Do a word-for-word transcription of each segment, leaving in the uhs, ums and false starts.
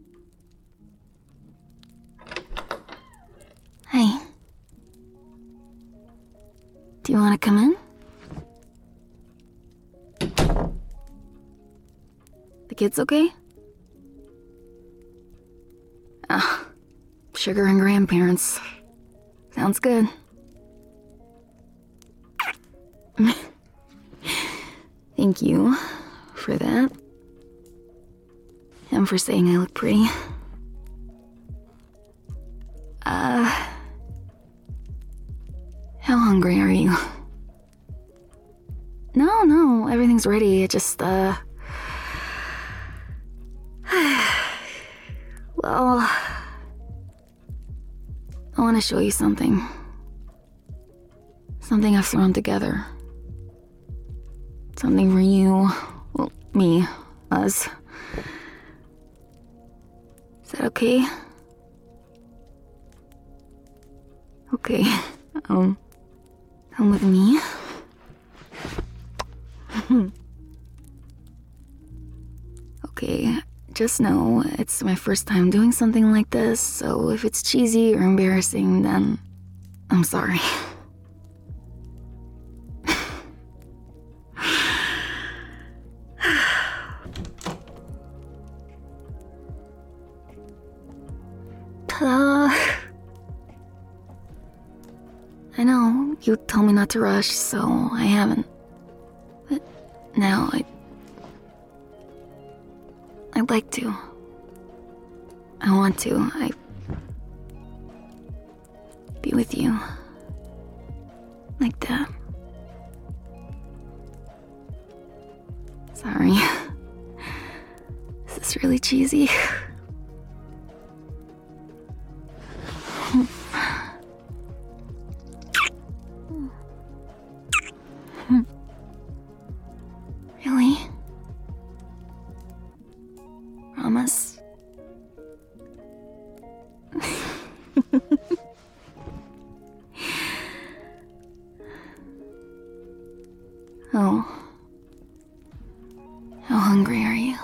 Hey. Do you want to come in? The kids okay? Ah, sugar and grandparents. Sounds good. Thank you for that. And for saying I look pretty. Uh... How hungry are you? No, no, everything's ready. It just, uh... well... I want to show you something. Something I've thrown together. Something for you. Well, me. Us. Is that okay? Okay. Um... Come with me. Okay, just know it's my first time doing something like this, so if it's cheesy or embarrassing, then I'm sorry. Ta-da! I know, you told me not to rush, so I haven't. But now I... I'd like to. I want to. I... Be with you. Like that. Sorry. Is this really cheesy? Really? Promise? Oh. How hungry are you?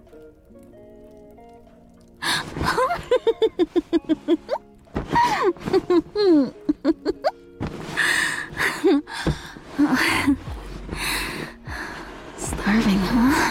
Starving, huh?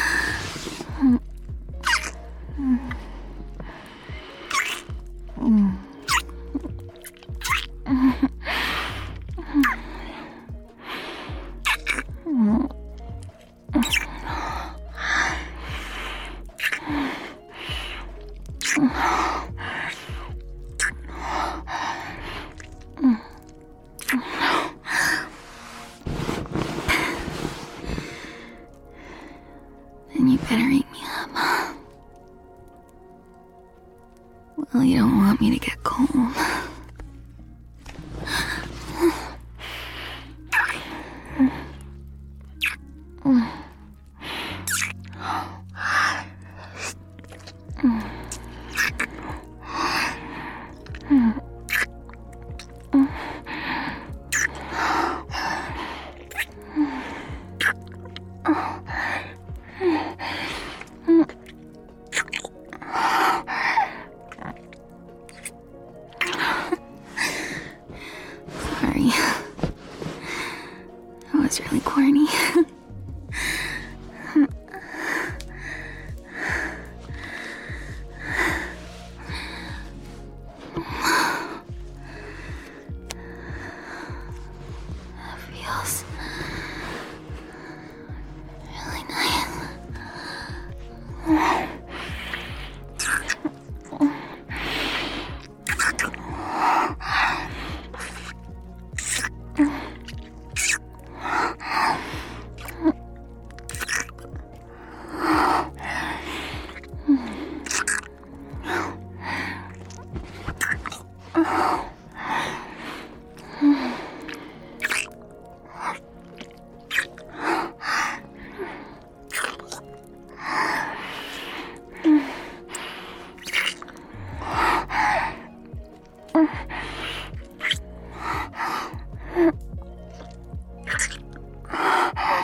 Then you better eat me up. Well, you don't want me to get cold. Sorry. That was really corny. That feels really nice.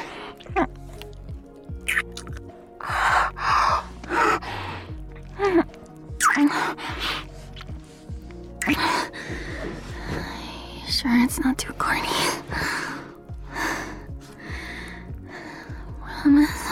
Mm-hmm. not too corny. Promise.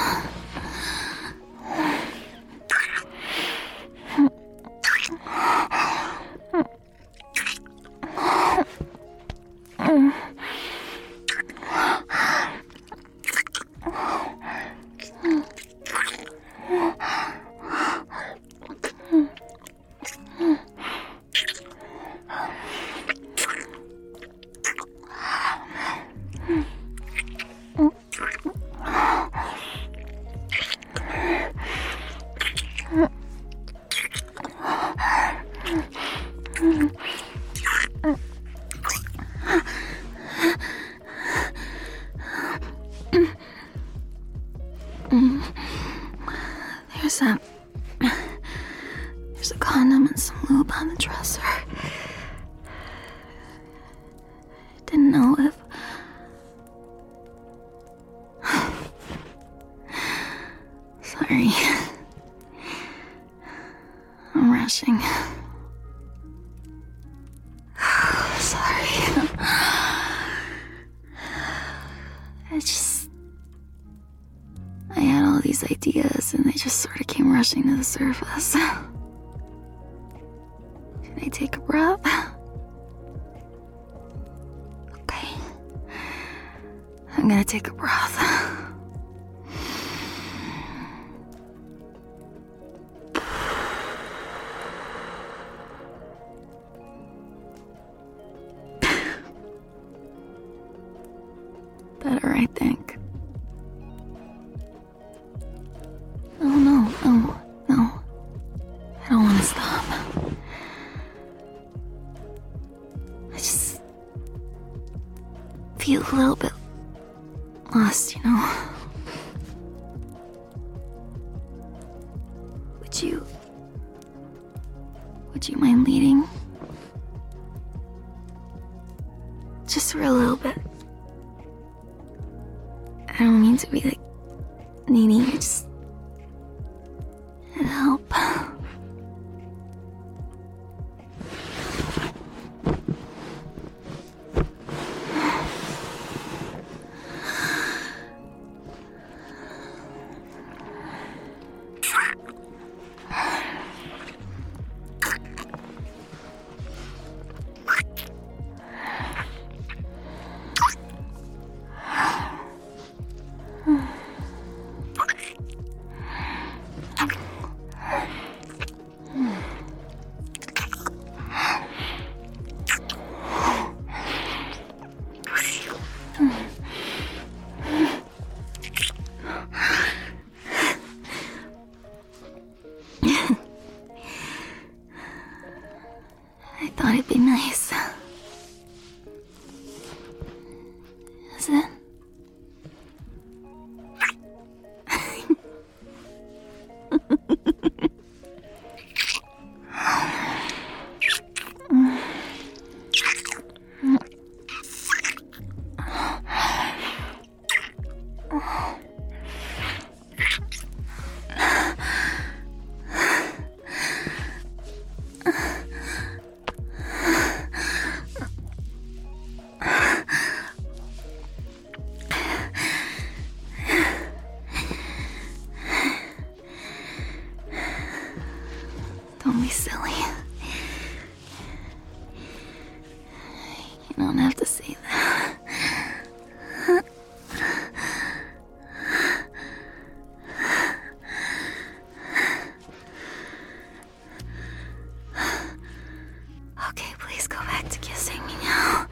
There's a... There's a condom and some lube on the dresser. I didn't know if... Sorry. I'm rushing. Sorry. I just... I had all these ideas and they just sort of came rushing to the surface. Can I take a breath? Okay. I'm gonna take a breath. Better, I think. Oh, no, no, no. I don't want to stop. I just feel a little bit lost, you know? Would you... Would you mind leading? Just for a little bit. I don't mean to be like needy, I just... It'd help. I thought it'd be nice. Is it? Don't be silly. You don't have to say that. Okay, please go back to kissing me now.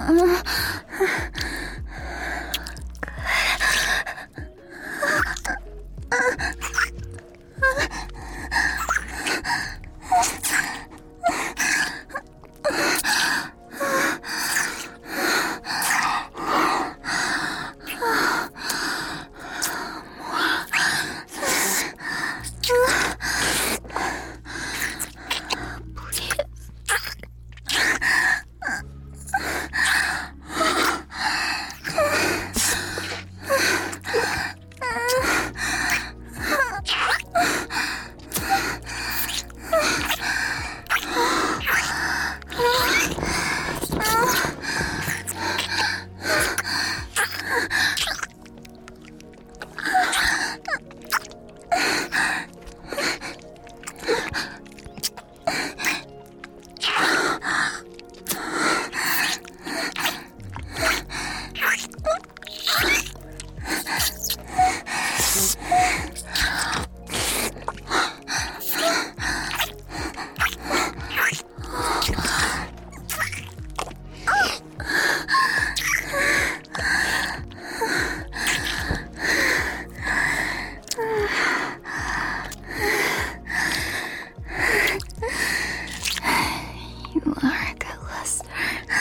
You are a good listener.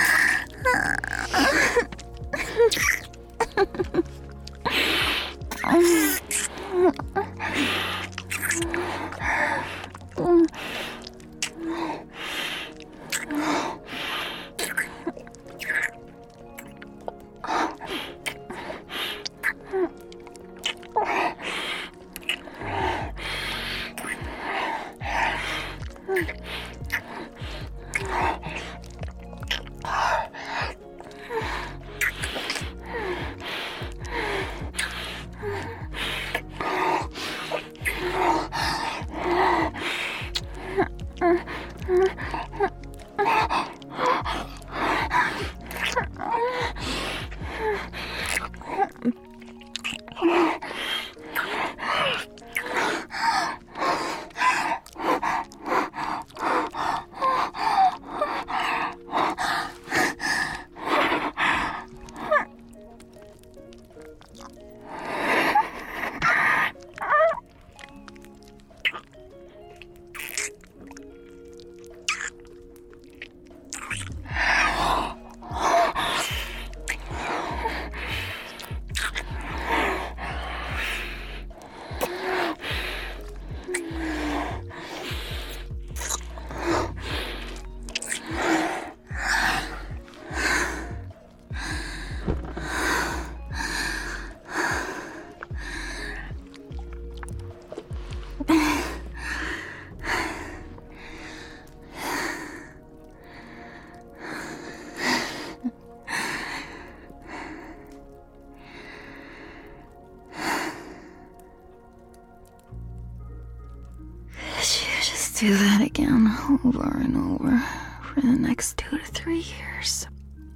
Do that again over and over for the next two to three years.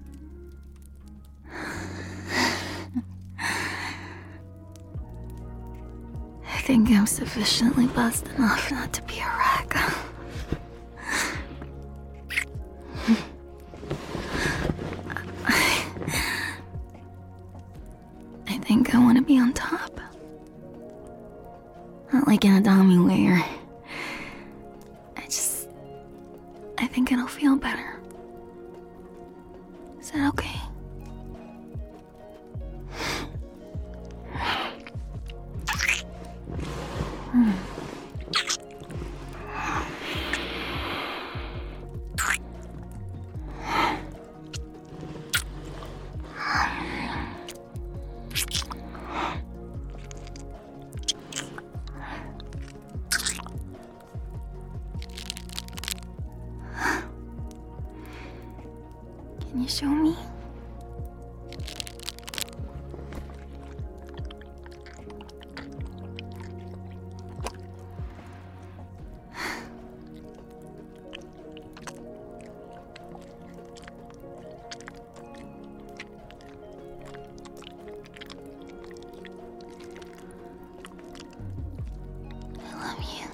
I think I'm sufficiently buzzed enough not to be a wreck. I think I want to be on top. Not like in a dummy layer. I think it'll feel better. Is that okay? Hmm. Can you show me? I love you.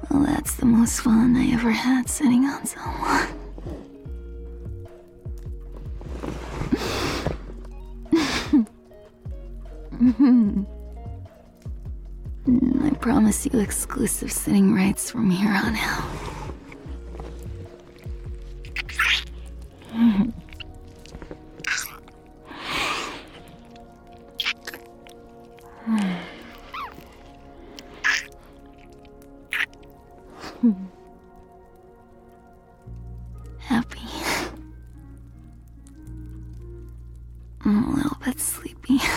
Well, that's the most fun I ever had sitting on someone. I promise you exclusive sitting rights from here on out. Happy. I'm a little bit sleepy.